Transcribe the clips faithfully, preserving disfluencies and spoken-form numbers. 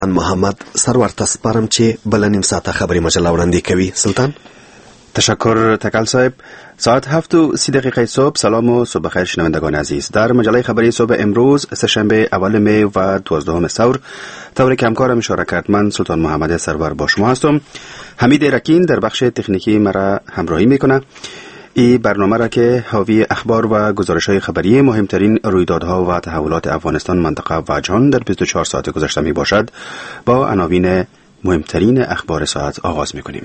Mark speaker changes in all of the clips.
Speaker 1: محمد سرور تسپارم چې بل نیم ساعته خبری مجله وړاندې کوي. سلطان
Speaker 2: تشکر تکل صاحب. ساعت هفت و سی دقیقه صبح. سلام و صبح بخیر شنوندگان عزیز. در مجله خبری صبح امروز سه‌شنبه اول می و دوازدهم ثور طور که همکارم اشاره کرد من سلطان محمد سرور با شما هستم. حمید رکین در بخش تکنیکی مرا همراهی میکنه. این برنامه را که حاوی اخبار و گزارش‌های خبری مهمترین رویدادها و تحولات افغانستان، منطقه و جهان در بیست و چهار ساعت گذشته می باشد با عناوین مهمترین اخبار ساعت آغاز میکنیم.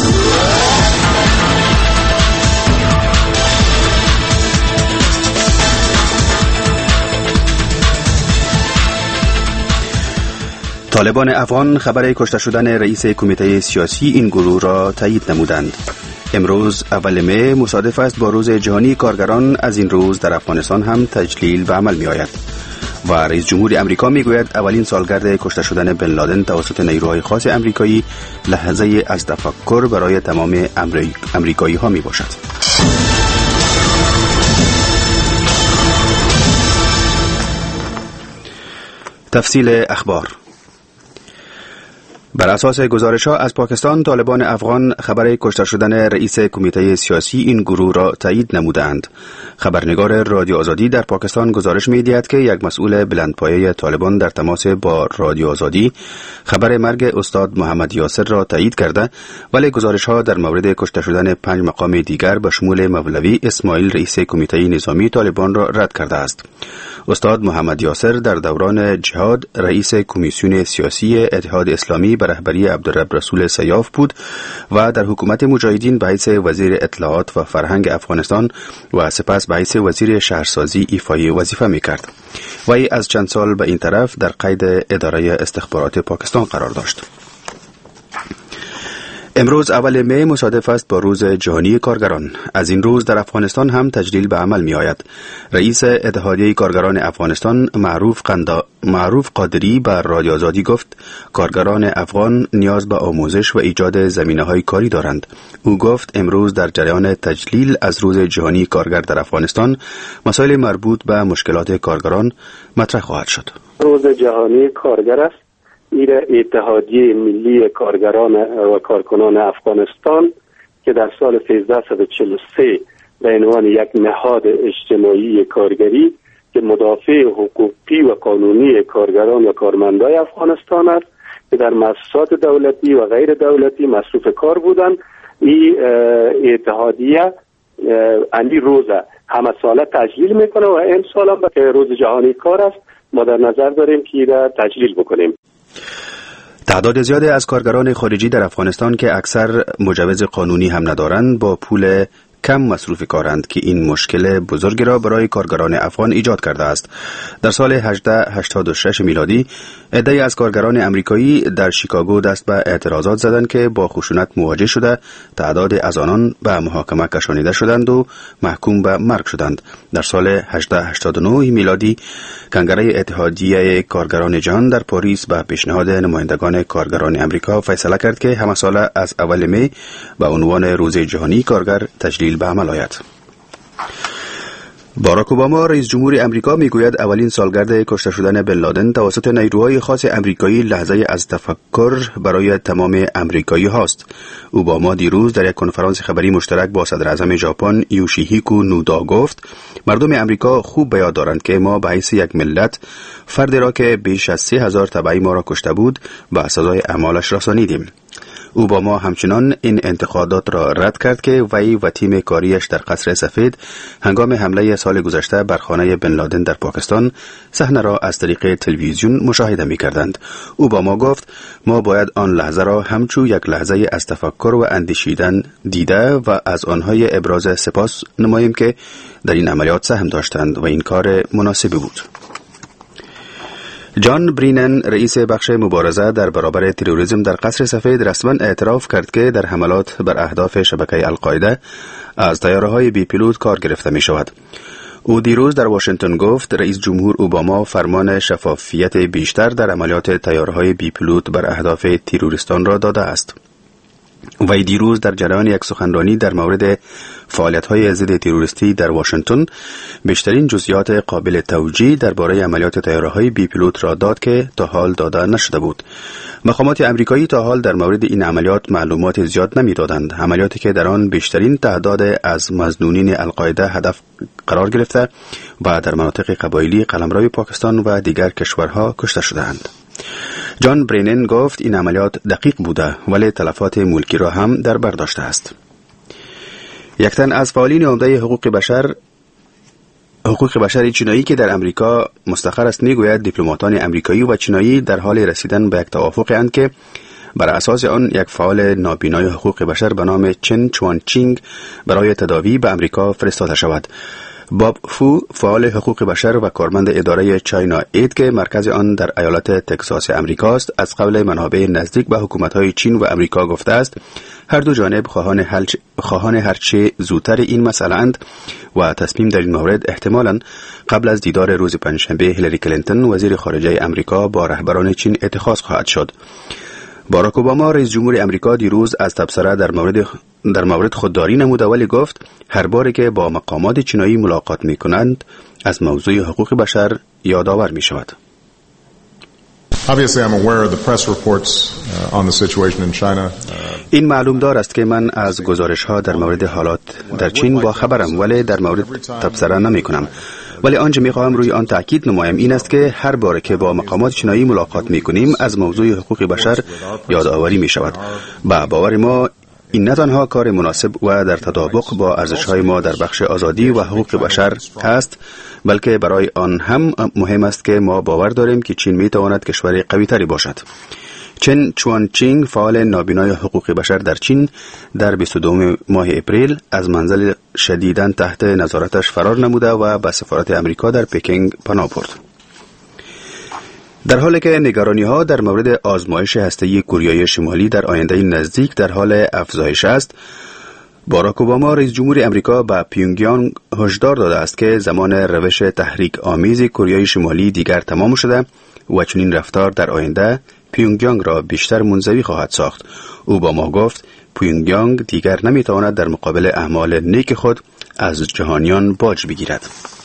Speaker 2: طالبان افغان خبر کشته شدن رئیس کمیته سیاسی این گروه را تایید نمودند. امروز اول می مصادف است با روز جهانی کارگران. از این روز در افغانستان هم تجلیل به عمل می آید و رئیس جمهور امریکا می گوید اولین سالگرد کشته شدن بن لادن توسط نیروهای خاص امریکایی لحظه از تفکر برای تمام امریکایی ها می باشد. تفصیل اخبار. بر اساس گزارش‌ها از پاکستان، طالبان افغان خبر کشته شدن رئیس کمیته سیاسی این گروه را تایید نمودند. خبرنگار رادیو آزادی در پاکستان گزارش می‌دهد که یک مسئول بلندپایه طالبان در تماس با رادیو آزادی خبر مرگ استاد محمد یاسر را تایید کرده، ولی گزارش‌ها در مورد کشته شدن پنج مقام دیگر به شمول مولوی اسماعیل رئیس کمیته نظامی طالبان را رد کرده است. استاد محمد یاسر در دوران جهاد رئیس کمیسیون سیاسی اتحاد اسلامی به رهبری عبدالرب رسول سیاف بود و در حکومت مجاهدین به حیث وزیر اطلاعات و فرهنگ افغانستان و سپس به حیث وزیر شهرسازی ایفای وظیفه می‌کرد. وی از چند سال به این طرف در قید اداره استخبارات پاکستان قرار داشت. امروز اول می مصادف است با روز جهانی کارگران. از این روز در افغانستان هم تجلیل به عمل می آید. رئیس اتحادیه کارگران افغانستان معروف, قندا... معروف قادری بر رادیو آزادی گفت کارگران افغان نیاز به آموزش و ایجاد زمینه‌های کاری دارند. او گفت امروز در جریان تجلیل از روز جهانی کارگر در افغانستان مسائل مربوط به مشکلات کارگران مطرح خواهد شد.
Speaker 3: روز جهانی کارگر است. ایره اتحادیه ملی کارگران و کارکنان افغانستان که در سال سیزده چهل و سه به عنوان یک نهاد اجتماعی کارگری که مدافع حقوقی و قانونی کارگران و کارمندای افغانستان است که در مؤسسات دولتی و غیر دولتی مصروف کار بودند، این اتحادیه اندی روز همه ساله تجلیل میکنه و امسال هم که روز جهانی کار است ما در نظر داریم که را تجلیل بکنیم.
Speaker 2: تعداد زیادی از کارگران خارجی در افغانستان که اکثر مجوز قانونی هم ندارند با پول کم مصروف کارند که این مشکل بزرگی را برای کارگران افغان ایجاد کرده است. در سال هزار و هشتصد و هشتاد و شش میلادی عده‌ای از کارگران امریکایی در شیکاگو دست به اعتراضات زدند که با خشونت مواجه شده تعداد از آنان به محاکمه کشانیده شدند و محکوم به مرگ شدند. در سال هزار و هشتصد و نه میلادی کنگره اتحادیه کارگران جهان در پاریس به پیشنهاد نمایندگان کارگران امریکا فیصله کرد که همه ساله از اول می به عنوان روز جهانی کارگر تجلیل به عمل آید. باراک اوباما رئیس جمهور امریکا میگوید اولین سالگرد کشته شدن بن لادن توسط نیروهای خاص امریکایی لحظه از تفکر برای تمام امریکایی هاست. اوباما دیروز در یک کنفرانس خبری مشترک با صدر اعظم ژاپن یوشیهیکو نودا گفت مردم امریکا خوب به یاد دارند که ما به حیث یک ملت فردی را که بیش از سه هزار تبعی ما را کشته بود به سزای اعمالش رسانیدیم. اوباما همچنان این انتقادات را رد کرد که وی و تیم کاریش در قصر سفید هنگام حمله سال گذشته بر خانه بن لادن در پاکستان صحنه را از طریق تلویزیون مشاهده می کردند. اوباما گفت ما باید آن لحظه را همچون یک لحظه از تفکر و اندیشیدن دیده و از آنهای ابراز سپاس نماییم که در این عملیات سهم داشتند و این کار مناسبی بود. جان برینن رئیس بخش مبارزه در برابر تروریسم در قصر سفید رسما اعتراف کرد که در حملات بر اهداف شبکه القاعده از طیاره‌های بی پیلوت کار گرفته می شود. او دیروز در واشنگتن گفت رئیس جمهور اوباما فرمان شفافیت بیشتر در عملیات طیاره‌های بی پیلوت بر اهداف تروریستان را داده است. وی دیروز در جریان یک سخنرانی در مورد فعالیت‌های ضد تروریستی در واشنگتن بیشترین جزئیات قابل توجیه درباره عملیات طیاره‌های بی پیلوت را داد که تا حال داده نشده بود. مقامات آمریکایی تا حال در مورد این عملیات معلومات زیاد نمی‌دادند. عملیاتی که در آن بیشترین تعداد از مظنونین القاعده هدف قرار گرفته و در مناطق قبایلی قلمرو پاکستان و دیگر کشورها کشته شدند. جان برینن گفت این عملیات دقیق بوده ولی تلفات ملکی را هم در بر داشته است. یک تن از فعالین عمده حقوق بشر حقوق بشر چینایی که در امریکا مستقر است میگوید دیپلماتان امریکایی و چینایی در حال رسیدن به یک توافق اند که بر اساس آن یک فعال نابینای حقوق بشر به نام چن چوان چینگ برای تداوی به امریکا فرستاده شود. باب فو فعال حقوق بشر و کارمند اداره چاینا اید که مرکز آن در ایالت تگزاس امریکا است از قبل منابع نزدیک به حکومت‌های چین و امریکا گفته است هر دو جانب خواهان حل خواهان هرچه زودتر این مسئله اند و تصمیم در این مورد احتمالاً قبل از دیدار روز پنجشنبه هیلاری کلینتون وزیر خارجه امریکا با رهبران چین اتخاذ خواهد شد. باراک اوباما رئیس جمهور امریکا دیروز از تبصره در مورد در مورد خودداری نموده ولی گفت هر باری که با مقامات چینایی ملاقات می کنند از موضوع حقوق بشر یادآور می شود. این معلوم دار است که من از گزارش ها در مورد حالات در چین با خبرم ولی در مورد تبصره نمی کنم. ولی آنچه می خواهم روی آن تأکید نمایم این است که هر بار که با مقامات چینایی ملاقات می کنیم از موضوع حقوق بشر یادآوری می شود. با باور ما این نه تنها کار مناسب و در تطابق با ارزش‌های ما در بخش آزادی و حقوق بشر است بلکه برای آن هم مهم است که ما باور داریم که چین می‌تواند کشور قوی‌تری باشد. چن چوان چینگ فعال نابینای حقوق بشر در چین در بیست و دو ماه اپریل از منزل شدیداً تحت نظارتش فرار نموده و به سفارت امریکا در پکینگ پناه برد. در حالی که نگرانی‌ها در مورد آزمایش هسته‌ای کره شمالی در آینده نزدیک در حال افزایش است، باراک اوباما رئیس جمهور امریکا به پیونگیانگ هشدار داده است که زمان روش تحریک آمیز کره شمالی دیگر تمام شده و چنین رفتار در آینده پیونگیانگ را بیشتر منزوی خواهد ساخت. اوباما گفت پیونگیانگ دیگر نمیتواند در مقابل اعمال نیک خود از جهانیان باج بگیرد.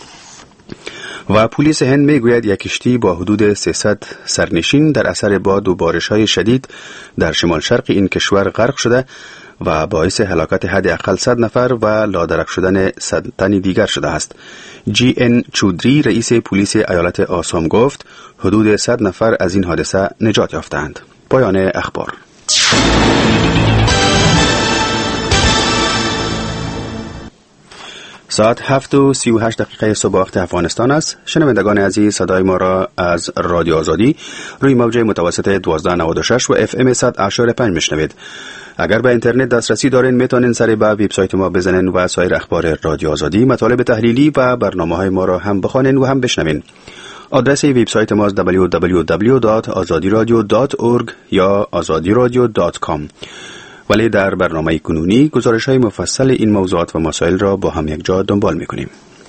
Speaker 2: و پلیس هند میگوید یک کشتی با حدود سیصد سرنشین در اثر باد و بارش‌های شدید در شمال شرق این کشور غرق شده و باعث هلاکت حداقل صد نفر و لادرک شدن صد تن دیگر شده است. جی ان چودری رئیس پلیس ایالت آسام گفت حدود صد نفر از این حادثه نجات یافتند. پایان اخبار. ساعت هفت و سی و هشت دقیقه صبح وقت افغانستان است. شنوندگان عزیز صدای ما را از رادیو آزادی روی موج متوسط دوازده نود و شش و اف ام صد اشاره پنج میشنوید. اگر به اینترنت دسترسی دارین میتونین سر به وبسایت ما بزنین و سایر اخبار رادیو آزادی، مطالب تحلیلی و برنامه‌های ما را هم بخوانین و هم بشنوین. آدرس وبسایت ما دبلیو دبلیو دبلیو دات آزادی رادیو دات اورگ یا آزادی رادیو دات کام. ولی در برنامه کنونی گزارش‌های مفصل این موضوعات و مسائل را با هم یک جا دنبال می‌کنیم.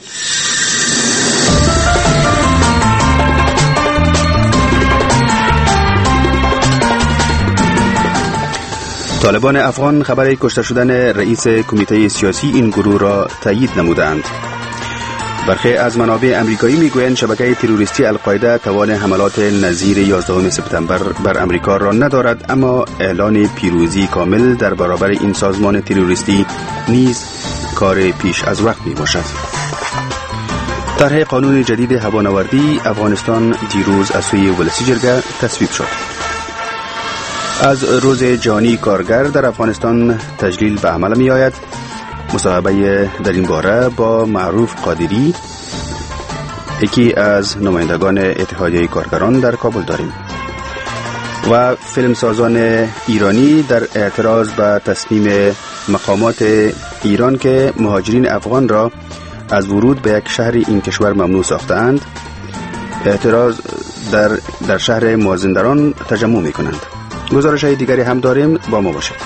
Speaker 2: طالبان افغان خبر کشته شدن رئیس کمیته سیاسی این گروه را تایید نمودند. برخی از منابع امریکایی میگویند شبکه تروریستی القاعده توان حملات نظیر یازدهم سپتامبر بر امریکا را ندارد، اما اعلان پیروزی کامل در برابر این سازمان تروریستی نیز کار پیش از وقت می باشد. طرح قانون جدید هوانوردی افغانستان دیروز از سوی ولسی جرگه تصویب شد. از روز جهانی کارگر در افغانستان تجلیل به عمل می آید. مصاحبه در این باره با معروف قادری، یکی از نمایندگان اتحادیه کارگران در کابل داریم. و فیلمسازان ایرانی در اعتراض به تصمیم مقامات ایران که مهاجرین افغان را از ورود به یک شهر این کشور ممنوع ساختند، اعتراض در در شهر مازندران تجمع می کنند. گزارش های دیگری هم داریم، با ما باشید.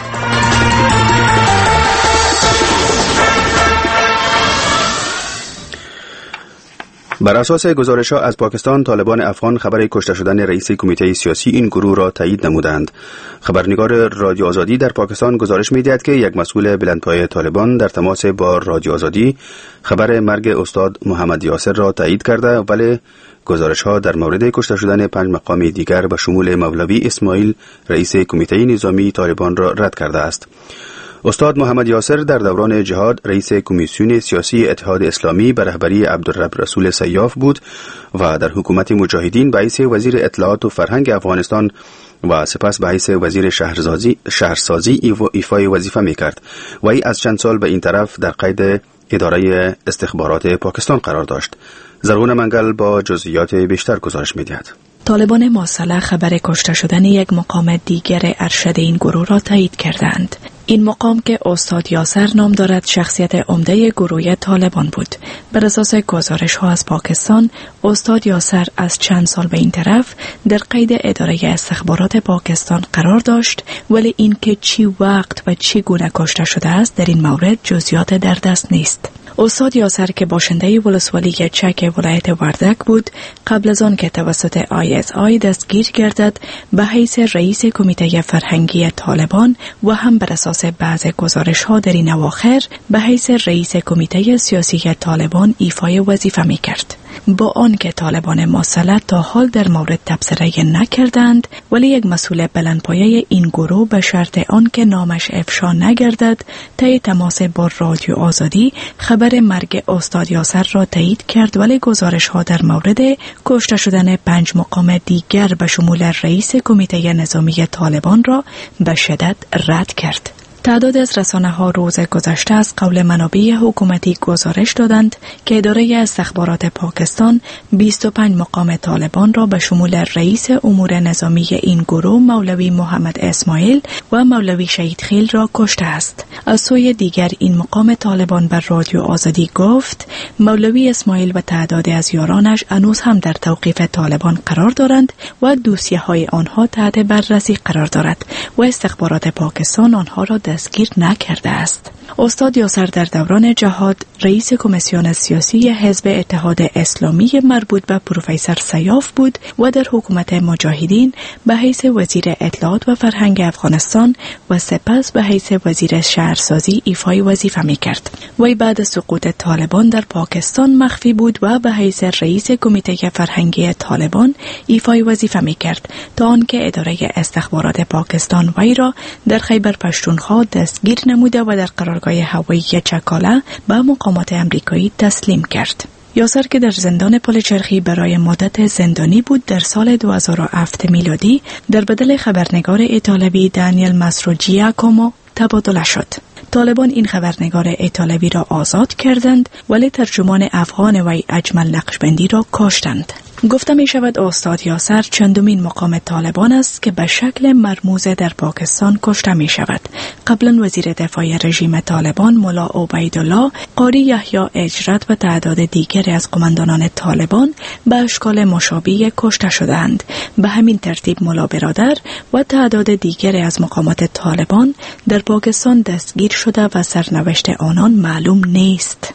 Speaker 2: بر اساس گزارش‌ها از پاکستان، طالبان افغان خبر کشته شدن رئیس کمیته سیاسی این گروه را تایید نمودند. خبرنگار رادیو آزادی در پاکستان گزارش می‌دهد که یک مسئول بلندپایه طالبان در تماس با رادیو آزادی خبر مرگ استاد محمد یاسر را تایید کرده، ولی گزارش‌ها در مورد کشته شدن پنج مقام دیگر به شمول مولوی اسماعیل رئیس کمیته نظامی طالبان را رد کرده است. استاد محمد یاسر در دوران جهاد رئیس کمیسیون سیاسی اتحاد اسلامی به رهبری عبدالرب رسول سیاف بود و در حکومت مجاهدین به حیث وزیر اطلاعات و فرهنگ افغانستان و سپس به حیث وزیر شهرسازی شهرسازی ایفای وظیفه می‌کرد و ای از چند سال به این طرف در قید اداره استخبارات پاکستان قرار داشت. زرغون منگل با جزئیات بیشتر گزارش می‌دهد.
Speaker 4: طالبان مسلح خبر کشته شدن یک مقام دیگر ارشد این گروه را تایید کردند. این مقام که استاد یاسر نام دارد شخصیت عمده گروه طالبان بود. بر اساس گزارش ها از پاکستان، استاد یاسر از چند سال به این طرف در قید اداره استخبارات پاکستان قرار داشت، ولی این که چی وقت و چی گونه کشته شده است در این مورد جزئیات در دست نیست. استاد یاسر که باشنده ولسوالی چک ولایت وردک بود، قبل از آن که توسط آی اس آی دستگیر گردد به حیث رئیس کمیته فرهنگی طالبان و هم بر اساس بعض گزارش ها در این اواخر به حیث رئیس کمیته سیاسی طالبان ایفای وظیفه می کرد. با آنکه طالبان مسلح تا حال در مورد تبصره نکردند، ولی یک مسئول بلندپایه این گروه به شرط آنکه نامش افشا نگردد طی تماس با رادیو آزادی خبر مرگ استاد یاسر را تایید کرد، ولی گزارش ها در مورد کشته شدن پنج مقام دیگر به شمول رئیس کمیته نظامی طالبان را به شدت رد کرد. تعداد از رسانه ها روز گذشته از قول منابع حکومتی گزارش دادند که اداره استخبارات پاکستان بیست و پنج مقام طالبان را به شمول رئیس امور نظامی این گروه مولوی محمد اسماعیل و مولوی شهید خیل را کشته است. از سوی دیگر این مقام طالبان بر رادیو آزادی گفت مولوی اسماعیل و تعداد از یارانش هنوز هم در توقیف طالبان قرار دارند و دوسیه های آنها تحت بررسی قرار دارد و استخبارات پاکستان آنها را دستگیر نکرده است. استاد یاسر در دوران جهاد رئیس کمیسیون سیاسی حزب اتحاد اسلامی مربوط به پروفسور سیاف بود و در حکومت مجاهدین به حیث وزیر اطلاعات و فرهنگ افغانستان و سپس به حیث وزیر شهرسازی ایفای وظیفه می‌کرد. وی بعد از سقوط طالبان در پاکستان مخفی بود و به حیث رئیس کمیته فرهنگی طالبان ایفای وظیفه می‌کرد تا آنکه اداره استخبارات پاکستان وی را در خیبر پشتونخوا دستگیر نموده و در قرارگاه هوایی چکاله به مقامات امریکایی تسلیم کرد. یاسر که در زندان پلچرخی برای مدت زندانی بود، در سال دو هزار و هفت میلادی در بدل خبرنگار ایتالوی دانیل ماسروجیاکومو تبادله شد. طالبان این خبرنگار ایتالوی را آزاد کردند، ولی ترجمان افغان وی اجمل نقشبندی را کشتند. گفته می شود استاد یاسر چندمین مقام طالبان است که به شکل مرموز در پاکستان کشته می شود. قبلا وزیر دفاع رژیم طالبان مولا عبیدالله، قاری یحیی اجرت و تعداد دیگری از قماندانان طالبان به اشکال مشابه کشته شدند. به همین ترتیب مولا برادر و تعداد دیگری از مقامات طالبان در پاکستان دستگیر شده و سرنوشت آنان معلوم نیست.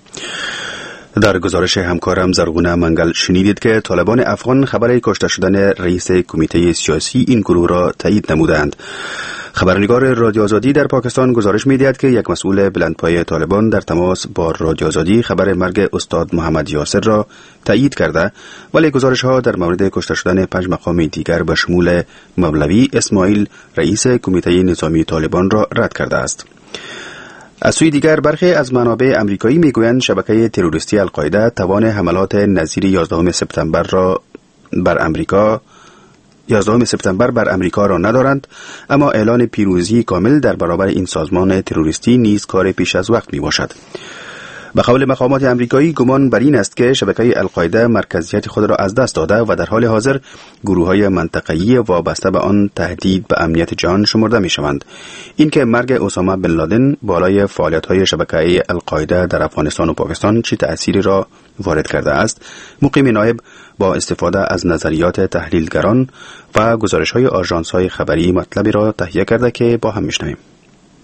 Speaker 2: در گزارش همکارم زرغونه منگل شنیدید که طالبان افغان خبر کشته شدن رئیس کمیته سیاسی این گروه را تایید نمودند. خبرنگار رادیو آزادی در پاکستان گزارش می‌دهد که یک مسئول بلندپایه طالبان در تماس با رادیو آزادی خبر مرگ استاد محمد یاسر را تایید کرده، ولی گزارش‌ها در مورد کشته شدن پنج مقام دیگر به شمول مولوی اسماعیل رئیس کمیته نظامی طالبان را رد کرده است. از سوی دیگر برخی از منابع امریکایی میگویند شبکه تروریستی القاعده توان حملات نظیر یازدهم سپتامبر را بر امریکا یازدهم سپتامبر بر امریکا را ندارند، اما اعلان پیروزی کامل در برابر این سازمان تروریستی نیز کار پیش از وقت می باشد. به قول مقامات امریکایی گمان بر این است که شبکه القاعده مرکزیت خود را از دست داده و در حال حاضر گروه‌های منطقه‌ای وابسته به آن تهدید به امنیت جهان شمرده می‌شوند. این که مرگ اسامه بن لادن بالای فعالیت‌های شبکه القاعده در افغانستان و پاکستان چه تأثیری را وارد کرده است، مقیم نایب با استفاده از نظریات تحلیلگران و گزارش‌های آژانس‌های خبری مطلبی را تهیه کرده که با هم می‌شنویم.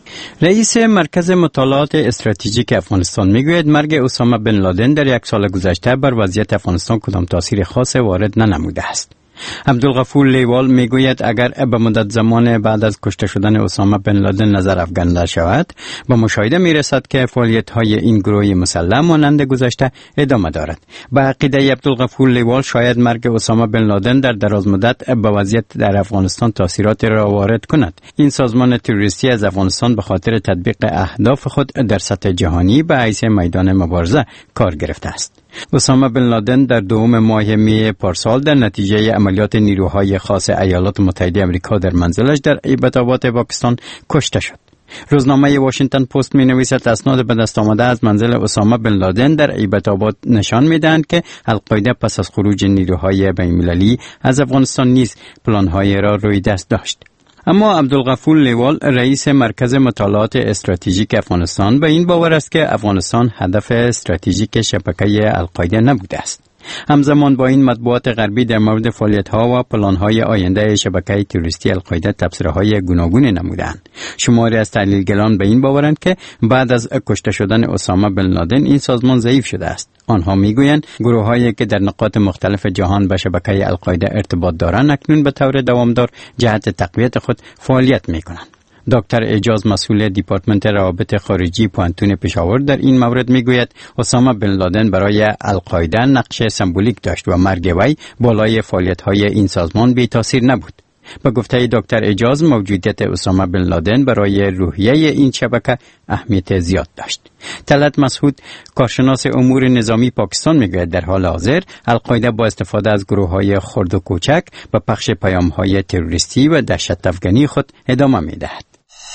Speaker 5: رئیس مرکز مطالعات استراتژیک افغانستان میگوید مرگ اسامه بن لادن در یک سال گذشته بر وضعیت افغانستان کدام تاثیر خاص وارد ننموده است. عبدالغفور لیوال میگوید اگر به مدت زمان بعد از کشته شدن اسامه بن لادن نظر افکنده شود، به مشاهده میرسد که فعالیت‌های این گروه مسلح مانند گذشته ادامه دارد. به عقیده عبدالغفور لیوال شاید مرگ اسامه بن لادن در دراز مدت به وضعیت در افغانستان تاثیرات را وارد کند. این سازمان تروریستی از افغانستان به خاطر تطبیق اهداف خود در سطح جهانی به حیث میدان مبارزه کار گرفته است. اسامه بن لادن در دوم ماه می پارسال در نتیجه عملیات نیروهای خاص ایالات متحده آمریکا در منزلش در ایبت‌آباد پاکستان کشته شد. روزنامه واشنگتن پست می نویسد اسناد به دست آمده از منزل اسامه بن لادن در ایبت‌آباد نشان می دهند که القاعده پس از خروج نیروهای بین‌المللی از افغانستان نیز پلان‌های را روی دست داشت. اما عبدالغفور لیوال رئیس مرکز مطالعات استراتژیک افغانستان به این باور است که افغانستان هدف استراتژیک شبکه القاعده نبوده است. همزمان با این مطبوعات غربی در مورد فعالیت‌ها و پلان‌های آینده شبکه تروریستی القاعده تبصره‌های گوناگون نمودند. شماری از تحلیلگران به این باورند که بعد از کشته شدن اسامه بن لادن این سازمان ضعیف شده است. آنها میگویند گروه‌هایی که در نقاط مختلف جهان به شبکه القاعده ارتباط دارند اکنون به طور دوامدار جهت تقویت خود فعالیت می‌کنند. دکتر اعجاز مسئول دیپارتمنت روابط خارجی پوهنتون پشاور در این مورد میگوید اسامه بن لادن برای القاعده نقش سمبولیک داشت و مرگ وی بالای فعالیت‌های این سازمان بی تاثیر نبود. به گفته دکتر اعجاز موجودیت اسامه بن لادن برای روحیه این شبکه اهمیت زیاد داشت. طلعت مسعود کارشناس امور نظامی پاکستان میگوید در حال حاضر القاعده با استفاده از گروه‌های خرد و کوچک به پخش پیام‌های تروریستی و دهشت افکنی خود ادامه می‌دهد.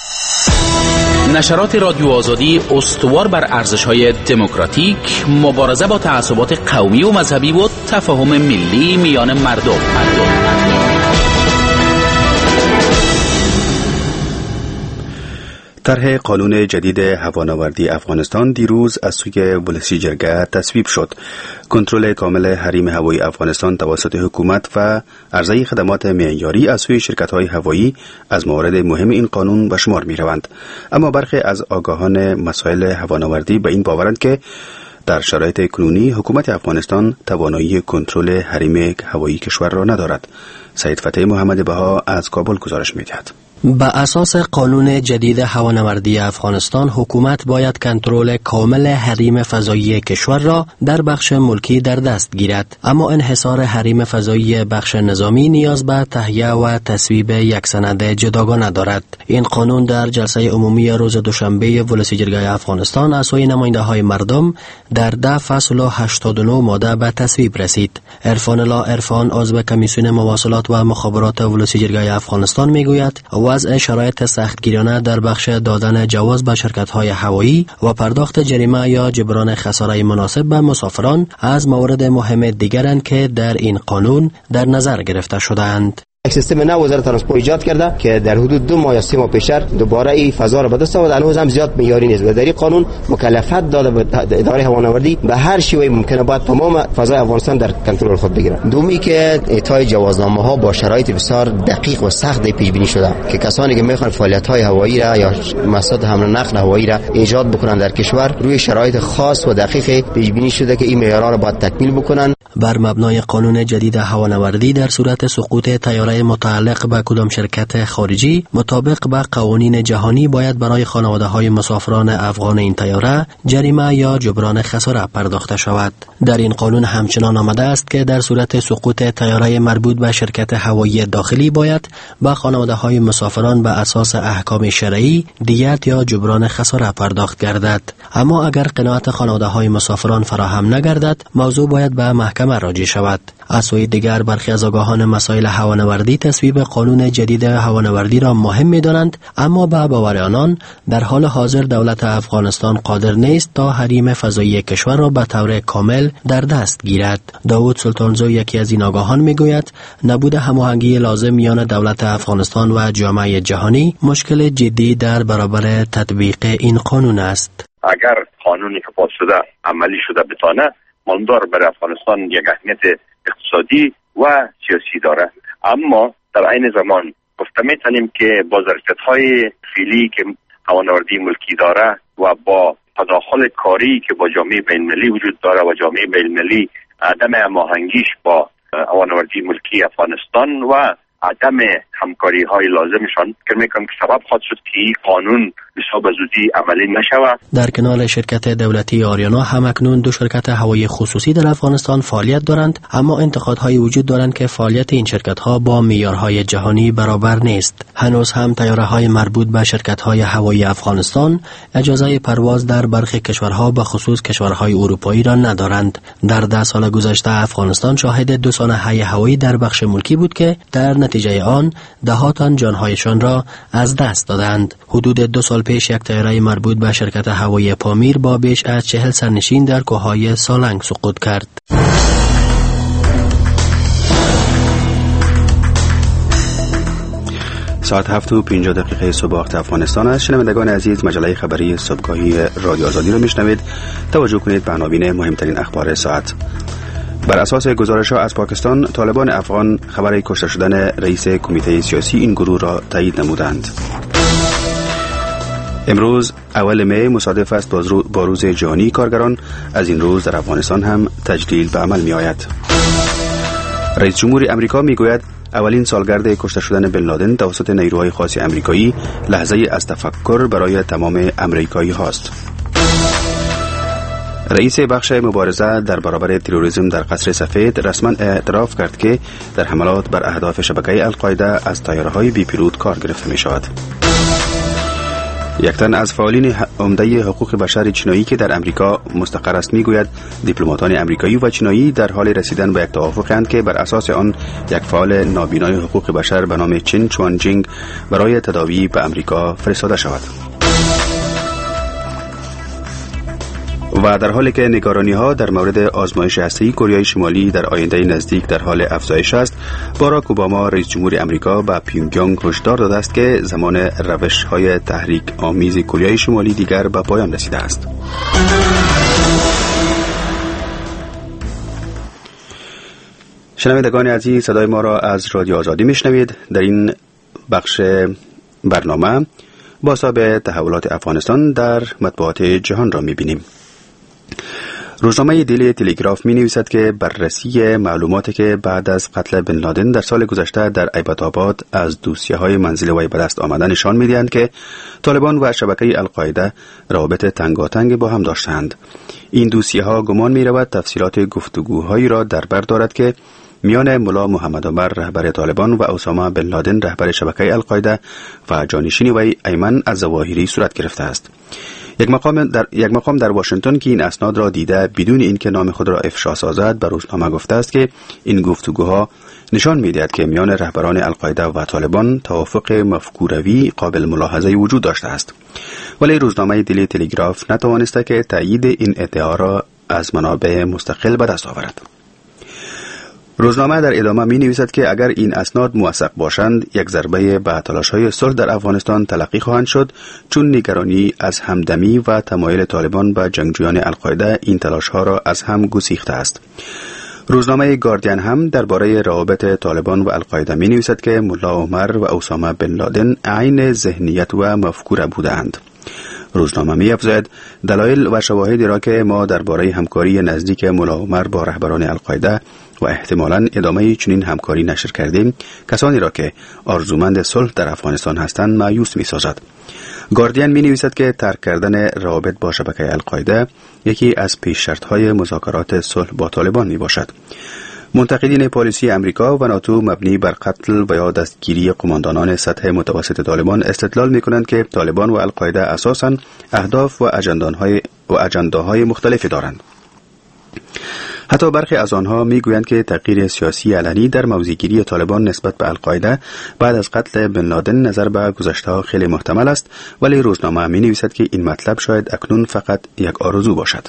Speaker 6: نشرات رادیو آزادی استوار بر ارزش‌های دموکراتیک، مبارزه با تعصبات قومی و مذهبی و تفاهم ملی میان مردم. مردم.
Speaker 2: طرح قانون جدید هوانوردی افغانستان دیروز از سوی ولسی جرگه تصویب شد. کنترل کامل حریم هوایی افغانستان توسط حکومت و عرضه خدمات معیاری از سوی شرکت‌های هوایی از موارد مهم این قانون به شمار می‌روند. اما برخی از آگاهان مسائل هوانوردی به این باورند که در شرایط کنونی حکومت افغانستان توانایی کنترل حریم هوایی کشور را ندارد. سید فتح محمد بها از کابل گزارش می‌دهد.
Speaker 7: بر اساس قانون جدید هوانوردی افغانستان حکومت باید کنترل کامل حریم فضایی کشور را در بخش ملکی در دست گیرد، اما انحصار حریم فضایی بخش نظامی نیاز به تهیه و تصویب یک سند جداگانه دارد. این قانون در جلسه عمومی روز دوشنبه ولسی جرگه افغانستان از سوی نماینده‌های مردم در ده فصل و هشتاد و نه ماده به تصویب رسید. عرفان الله عرفان عضو کمیسیون مواصلات و مخابرات ولسی جرگه افغانستان میگوید وضع شرایط سختگیرانه در بخش دادن جواز به شرکت‌های هوایی و پرداخت جریمه یا جبران خساره مناسب به مسافران از موارد مهم دیگرند که در این قانون در نظر گرفته شدند.
Speaker 8: یک سیستم نو وزارت ترانسپورت ایجاد کرده که در حدود دو ماه یا سه ماه پیشتر دوباره این فضا را به دست آورد. هنوز هم زیاد معیاری نیست و در این قانون مکلفیت داده به اداره هوانوردی به هر شیوه ممکنه باید تمام فضای افغانستان در کنترل خود بگیره. دومی که اعطای جوازنامه ها با شرایط بسیار دقیق و سخت پیش بینی شده که کسانی که میخوان فعالیت های هوایی را یا مسائل حمل و نقل هوایی را ایجاد بکنن در کشور روی شرایط خاص و دقیق پیش بینی شده که این معیارها را باید تکمیل بکنن.
Speaker 7: بر مبنای قانون جدید هوانوردی در صورت سقوط طیاره متعلق به کدام شرکت خارجی مطابق به قوانین جهانی باید برای خانواده‌های مسافران افغان این طیاره جریمه یا جبران خساره پرداخته شود. در این قانون همچنان آمده است که در صورت سقوط طیاره مربوط به شرکت هوایی داخلی باید به خانواده‌های مسافران به اساس احکام شرعی دیت یا جبران خساره پرداخت گردد. اما اگر قناعت خانواده‌های مسافران فراهم نگردد موضوع باید به محکمه راجع شود. از سوی دیگر برخی از آگاهان مسائل هوانوردی تصویب قانون جدید هوانوردی را مهم می‌دانند، اما به باور آنان در حال حاضر دولت افغانستان قادر نیست تا حریم فضایی کشور را به طور کامل در دست گیرد. داوود سلطانزو یکی از این آگاهان میگوید نبود هماهنگی لازم میان دولت افغانستان و جامعه جهانی مشکل جدی در برابر تطبیق این قانون است.
Speaker 9: اگر قانونی که پاس شده عملی شده بتانه ماندار برای افغانستان یک اهمیت اقتصادی و سیاسی داره، اما در عین زمان گفته میتونیم که با ظرفیت‌های فعلی که هوانوردی ملکی داره و با تداخل کاری که با جامعه بین‌المللی وجود داره و جامعه بین‌المللی عدم هماهنگیش با هوانوردی ملکی افغانستان و عدم همکاری های لازمشان که میکنم که سبب خواهد شد که این قانون بسیار به زودی عملی نشود.
Speaker 7: در کنار شرکت دولتی آریانا هم اکنون دو شرکت هوایی خصوصی در افغانستان فعالیت دارند، اما انتقادهایی وجود دارند که فعالیت این شرکت ها با معیارهای جهانی برابر نیست. هنوز هم طیاره های مربوط به شرکت های هوایی افغانستان اجازه پرواز در برخی کشورها به خصوص کشورهای اروپایی را ندارند. در ده سال گذشته افغانستان شاهد دو سانحه هوایی در بخش ملکی بود که در نتیجه آن ده تن جانهایشان را از دست دادند. حدود دو سال پیش یک طیاره مربوط به شرکت هوایی پامیر با بیش از چهل سرنشین در کوههای سالنگ سقوط کرد.
Speaker 2: ساعت هفت و پنجاه دقیقه صبح وقت افغانستان است. شنوندگان عزیز، مجله خبری صبحگاهی رادیو آزادی را میشنوید. توجه کنید به عناوین مهمترین اخبار ساعت. بر اساس گزارش‌ها از پاکستان، طالبان افغان خبر کشته شدن رئیس کمیته سیاسی این گروه را تایید نمودند. امروز اول می مصادف است با روز جهانی کارگران. از این روز در افغانستان هم تجلیل به عمل می آید. رئیس جمهور امریکا می گوید اولین سالگرد کشته شدن بن لادن توسط نیروهای خاص امریکایی لحظه از تفکر برای تمام امریکایی هاست. رئیس بخش مبارزه در برابر تروریسم در قصر سفید رسما اعتراف کرد که در حملات بر اهداف شبکه القاعده از طیاره‌های بی پیلوت کار گرفته می شود. یک تن از فعالین عمده حقوق بشر چینایی که در امریکا مستقر است میگوید دیپلماتان امریکایی و چینایی در حال رسیدن به یک توافقند که بر اساس آن یک فعال نابینای حقوق بشر به نام چین چوانجینگ برای تداوی به امریکا فرستاده شود. و در حالی که نگرانی‌ها در مورد آزمایش هسته‌ای کره شمالی در آینده نزدیک در حال افزایش است، باراک اوباما رئیس جمهور امریکا به پیونگیانگ هشدار داده است که زمان روش‌های تحریک آمیز کره شمالی دیگر به پایان رسیده است. شنوندگان عزیز، صدای ما را از رادیو آزادی میشنوید. در این بخش برنامه بازتاب تحولات افغانستان در مطبوعات جهان را می‌بینیم. روزنامه دیلی تلگراف می نویسد که بررسی معلوماتی که بعد از قتل بن لادن در سال گذشته در ایبدآباد از دوسیه های منزل وی به دست آمده نشان می دهند که طالبان و شبکه القاعده روابط تنگاتنگ با هم داشتند. این دوسیه ها گمان می رود تفسیرات گفتگوهایی را در بر دارد که میان ملا محمد عمر رهبر طالبان و اسامه بن لادن رهبر شبکه القاعده و جانشین وی ایمن الظواهری صورت گرفته است. یک مقام در یک مقام در واشنگتن که این اسناد را دیده بدون اینکه نام خود را افشا سازد به روزنامه گفته است که این گفتگوها نشان می‌دهد که میان رهبران القاعده و طالبان توافق مفکوروی قابل ملاحظه وجود داشته است. ولی روزنامه دیلی تلگراف نتوانسته که تایید این ادعا را از منابع مستقل به دست آورد. روزنامه در ادامه می نویسد که اگر این اسناد موثق باشند، یک ضربه به تلاش‌های صلح در افغانستان تلقی خواهند شد، چون نگرانی از همدمی و تمایل طالبان به جنگجویان القاعده این تلاش‌ها را از هم گسیخته است. روزنامه گاردین هم درباره روابط طالبان و القاعده می نویسد که ملا عمر و اسامه بن لادن عین ذهنیت و مفکوره بودند. روزنامه می افزاید دلایل و شواهدی را که ما درباره همکاری نزدیک ملا عمر با رهبران القاعده و احتمالاً ادامه چنین همکاری نشر کردیم کسانی را که آرزومند صلح در افغانستان هستند مایوس می سازد. گاردین می نویسد که ترک کردن روابط با شبکه القاعده یکی از پیش شرط‌های مذاکرات صلح با طالبان می باشد. منتقدین پالیسی امریکا و ناتو مبنی بر قتل و یا دستگیری قماندانان سطح متوسط طالبان استدلال می کنند که طالبان و القاعده اساساً اهداف و اجنداهای و اجنداهای مختلفی دارند. حتی برخی از آنها میگویند که تغییر سیاسی علنی در موضع‌گیری طالبان نسبت به القاعده بعد از قتل بن لادن نظر به گذشته‌ها خیلی محتمل است، ولی روزنامه می نویسد که این مطلب شاید اکنون فقط یک آرزو باشد.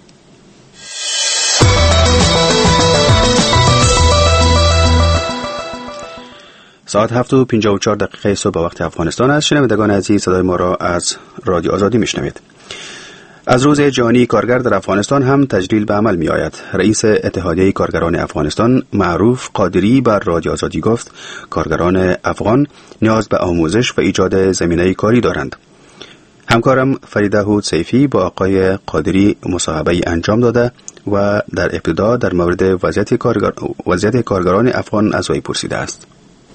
Speaker 2: ساعت هفت و پنجاه و چهار دقیقه صبح وقت افغانستان است. شنوندگان عزیز، صدای ما را از رادیو آزادی میشنوید. از روز جهانی کارگر در افغانستان هم تجلیل به عمل می آید. رئیس اتحادیه کارگران افغانستان معروف قادری بر رادیو آزادی گفت کارگران افغان نیاز به آموزش و ایجاد زمینه کاری دارند. همکارم فریده هود سیفی با آقای قادری مصاحبه انجام داده و در ابتدا در مورد وضعیت کارگر... وضعیت کارگران افغان از وی پرسیده است.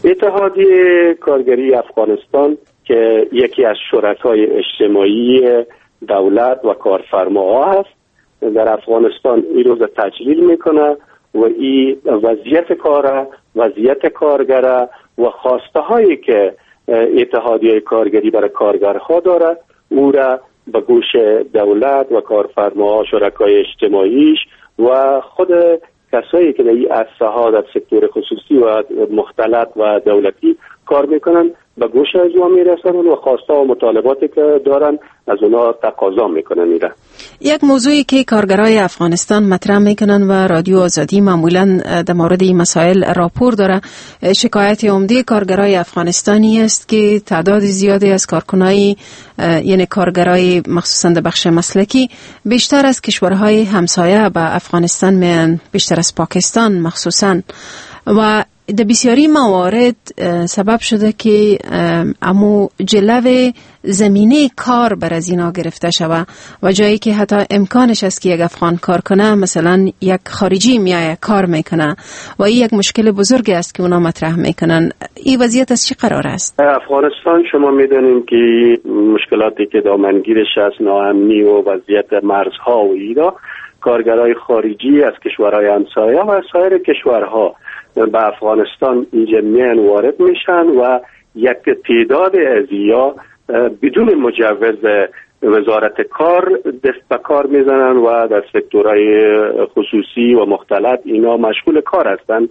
Speaker 3: اتحادیه کارگری افغانستان که یکی از شرکای اجتماعی دولت و کارفرماها است، در افغانستان این روز تجلیل میکنه و این وضعیت کار، وضعیت کارگر و خواسته هایی که اتحادیه کارگری برای کارگرها داره او را به گوش دولت و کارفرماها، شرکای اجتماعیش و خود کسایی که در این عرصه ها در سکتور خصوصی و مختلط و دولتی کار میکنن به گوش از اونها میرسن و خواسته و مطالباتی که دارن از اونها تقاضا میکنن. میره
Speaker 10: یک موضوعی که کارگرای افغانستان مطرح میکنن و رادیو آزادی معمولا در مورد این مسائل راپور داره، شکایت عمده کارگرای افغانستانی است که تعداد زیادی از کارکنای یعنی کارگرای مخصوصا در بخش مسلکی بیشتر از کشورهای همسایه به افغانستان میان، بیشتر از پاکستان مخصوصا، و در بسیاری موارد سبب شده که امو جلو زمینه کار بر از اینا گرفته شود و جایی که حتی امکانش است که یک افغان کار کنه، مثلا یک خارجی میایه کار میکنه و این یک مشکل بزرگ است که اونا مطرح میکنن. این وضعیت از چی قرار است؟
Speaker 3: افغانستان شما میدونین که مشکلاتی که دامنگیرش از ناامنی و وضعیت مرزها و اینا، کارگرای خارجی از کشورهای همسایه و سایر کشورها به افغانستان اینجا میان وارد میشن و یک تعداد از یا بدون مجوز وزارت کار دست به کار میزنن و در سکتورهای خصوصی و مختلط اینا مشغول کار هستند.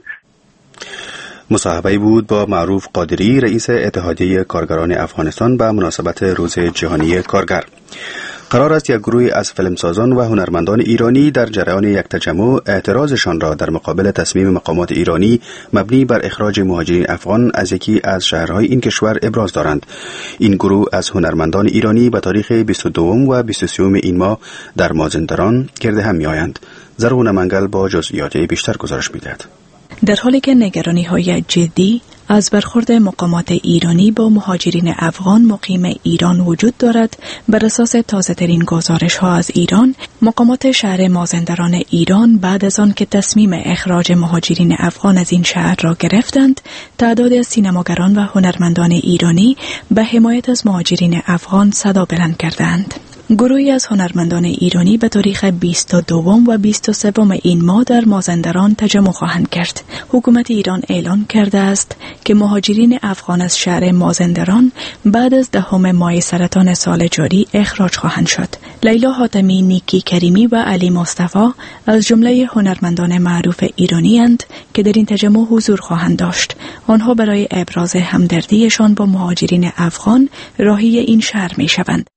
Speaker 2: مصاحبه‌ای بود با معروف قادری، رئیس اتحادیه کارگران افغانستان به مناسبت روز جهانی کارگر. قرار است یک گروه از فیلمسازان و هنرمندان ایرانی در جریان یک تجمع اعتراضشان را در مقابل تصمیم مقامات ایرانی مبنی بر اخراج مهاجرین افغان از یکی از شهرهای این کشور ابراز دارند. این گروه از هنرمندان ایرانی به تاریخ بیست و دو و بیست و سه این ماه در مازندران گرد هم می‌آیند. زرغون منگل با جزئیات بیشتر گزارش می‌دهد.
Speaker 4: در حالی که نگرانی‌های جدی از برخورد مقامات ایرانی با مهاجرین افغان مقیم ایران وجود دارد، بر اساس تازه‌ترین گزارش‌ها از ایران، مقامات شهر مازندران ایران بعد از آن که تصمیم اخراج مهاجرین افغان از این شهر را گرفتند، تعداد از سینماگران و هنرمندان ایرانی به حمایت از مهاجرین افغان صدا بلند کردند. گروهی از هنرمندان ایرانی به تاریخ بیست و دو و بیست و سه این ماه در مازندران تجمع خواهند کرد. حکومت ایران اعلان کرده است که مهاجرین افغان از شهر مازندران بعد از دهم ماه سرطان سال جاری اخراج خواهند شد. لیلا حاتمی، نیکی کریمی و علی مصطفی از جمله هنرمندان معروف ایرانی اند که در این تجمع حضور خواهند داشت. آنها برای ابراز همدردیشان با مهاجرین افغان راهی این شهر می شوند.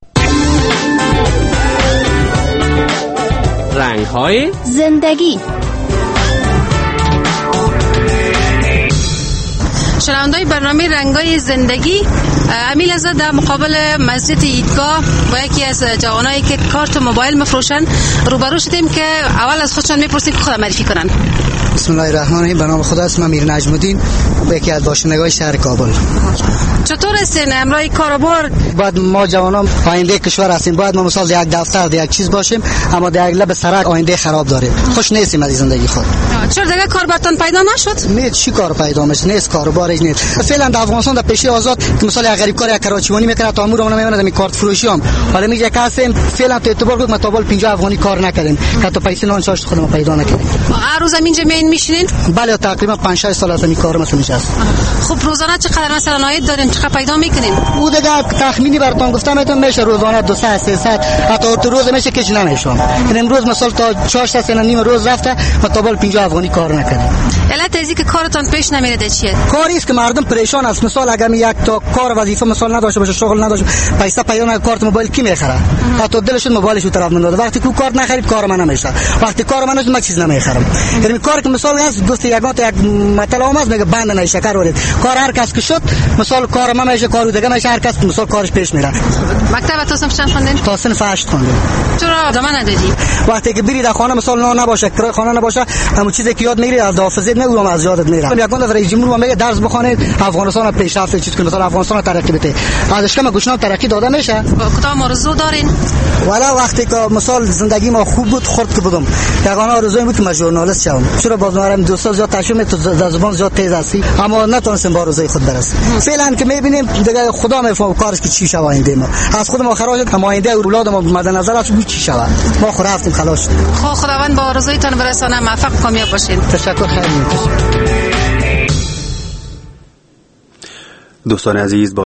Speaker 11: رنگ‌های
Speaker 12: زندگی.
Speaker 11: شنونده‌های برنامه رنگ‌های زندگی، امیل از در مقابل مسجد ایدگاه با یکی از جوانایی که کارت موبایل میفروشن روبرو شدیم که اول از خودشان میپرسیم که خود معرفی کنن.
Speaker 13: بسم الله الرحمن الرحیم. به نام خدا اسمم امیر نجم الدین، یکی از باشندگان شهر کابل.
Speaker 11: چطور هستین امروز کاروبار؟
Speaker 13: بعد ما جوانان آینده کشور هستیم، باید ما مثال یک دفتر یک چیز باشیم، اما در یک لب سرک آینده خراب داریم، خوش نیستیم از زندگی خود.
Speaker 11: چرا دیگه کار براتون پیدا نشد؟
Speaker 13: نه چی کار پیدا میشه؟ نیست کاروبارش نیست. فعلا در افغانستان در پیشی آزاد که مثال یک غریب کار یک کراچیوانی میکنه تا امور من نمیدونم کارت فروشی هم، حالا میگه که هستیم فعلا تو اعتبار بود ما تا بال پنجاه افغانی کار نکردیم که تا پیسه نان چاشت خودمون پیدا نکردیم.
Speaker 11: هر روز اینجا میین میشینین؟
Speaker 13: بله تقریبا پنج شش سال از این کار مثلا نشست.
Speaker 11: خب روزانه چقدر مثلا عاید دارین؟ چقدر پیدا میکنین؟
Speaker 13: او دیگه تخمینی براتون گفتم میتون میشه روزانه دو سه سیصد حتی تو روز میشه که نمیشم. این امروز مثلا تا چهار تا نیم روز رفته ما تا بال پنجاه افغانی کار نکردیم.
Speaker 11: علت ازی که کارتون پیش نمیره چیه؟
Speaker 13: کاری است که مردم پریشان است. مثلا اگر می یک تا کار وظیفه مثلا نداشته باشه، شغل نداشته، پیسه پیدا نکنه، کارت موبایل کی میخره؟ حتی دلش موبایلش رو طرف میندازه. وقتی کو کارت نخرید کار من نمیشه، وقتی کار من نمیشه من چیز نمیخرم. یعنی کار که مثال هست گفت یگان تا یک مطلب هست میگه بند نه شکر ورید کار هر کس که شد مثال کار ما میشه کارو دیگه میشه هر کس مثال کارش پیش میره.
Speaker 11: مکتب تو صنف چند خوندین؟
Speaker 13: تا صنف هشت خوندم.
Speaker 11: چرا ادامه ندادی؟
Speaker 13: وقتی که بری در خانه مثال نه نباشه کرای خانه نباشه همون چیزی که یاد میگیری از حافظه نمیگم از یادت میره. یگان دفعه رئیس جمهور میگه درس بخونید افغانستان پیشرفت چیز کنه مثلا افغانستان ترقی بده. ازش کم گوشنام ترقی داده میشه.
Speaker 11: کدام آرزو دارین؟
Speaker 13: والا وقتی که مثال زندگی ما خوب بود خورد که بودم یگان آرزویم بود که من ژورنالیست شوم. چرا باز میارم دوستا زیاد تشویق تو زبان زیاد تیز هستی اما نتونستم با آرزوی خود برسیم. فعلا که میبینیم دیگه خدا میفهمه کارش که چی شوه آینده ما از خود ما خراج اما آینده اولاد ما مد نظر است چی شوه ما خود رفتیم خلاص.
Speaker 11: خب خداوند با آرزویتان برسانه موفق کامیاب باشین.
Speaker 13: تشکر خیلی.
Speaker 2: دوستان عزیز